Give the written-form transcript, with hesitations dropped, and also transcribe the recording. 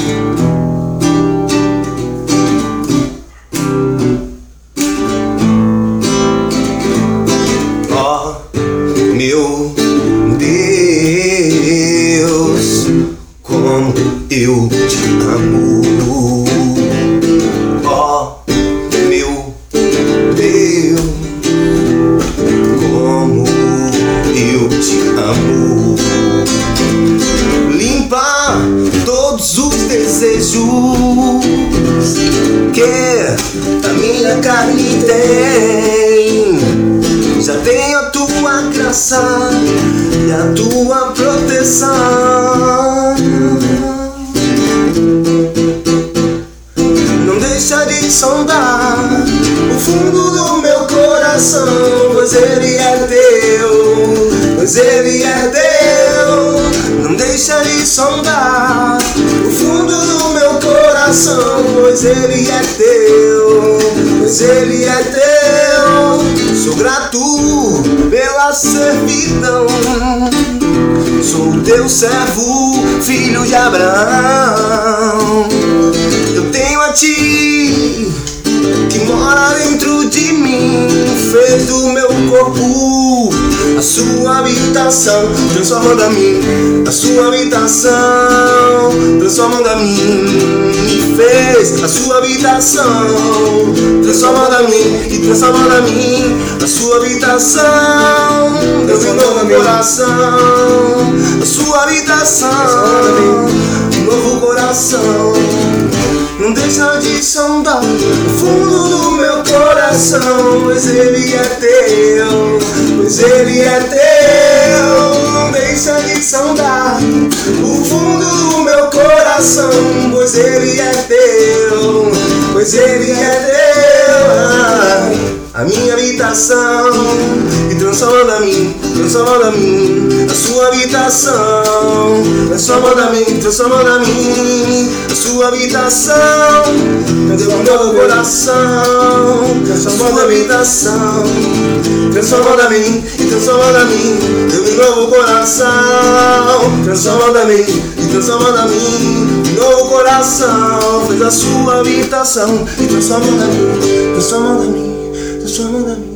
Meu Deus, como eu te amo. Ó, meu Deus, como eu te amo. Limpa todos os desejos que a minha carne tem. Já tenho a tua graça e a tua proteção. Não deixa de sondar o fundo do meu coração, pois ele é teu, pois ele é teu. Não deixa de sondar o fundo do meu coração, pois ele é teu, pois ele é teu. Sou grato pela servidão, sou teu servo, filho de Abraão. Eu tenho a ti, que mora dentro de mim, fez do meu corpo a sua habitação, transformando a mim a sua habitação, transformando a mim. E fez a sua habitação, transformando a mim e transformando a mim a sua habitação, transformando a meu coração, a sua habitação, um novo coração. Não deixa de sondar o fundo do meu coração, pois ele é teu, pois ele é teu. Não deixa de sondar o fundo do meu coração, pois ele é teu, pois ele é teu. A minha habitação, e transformando a mim a sua habitação, transformando a mim a sua habitação. Cadê o meu coração? Transformando a habitação, transformando a mim e transformando a mim, deu um novo coração. Transformando a mim e transformando a mim, um novo coração. Fez a sua habitação e transformando a mim, transformando a mim, transformando a mim.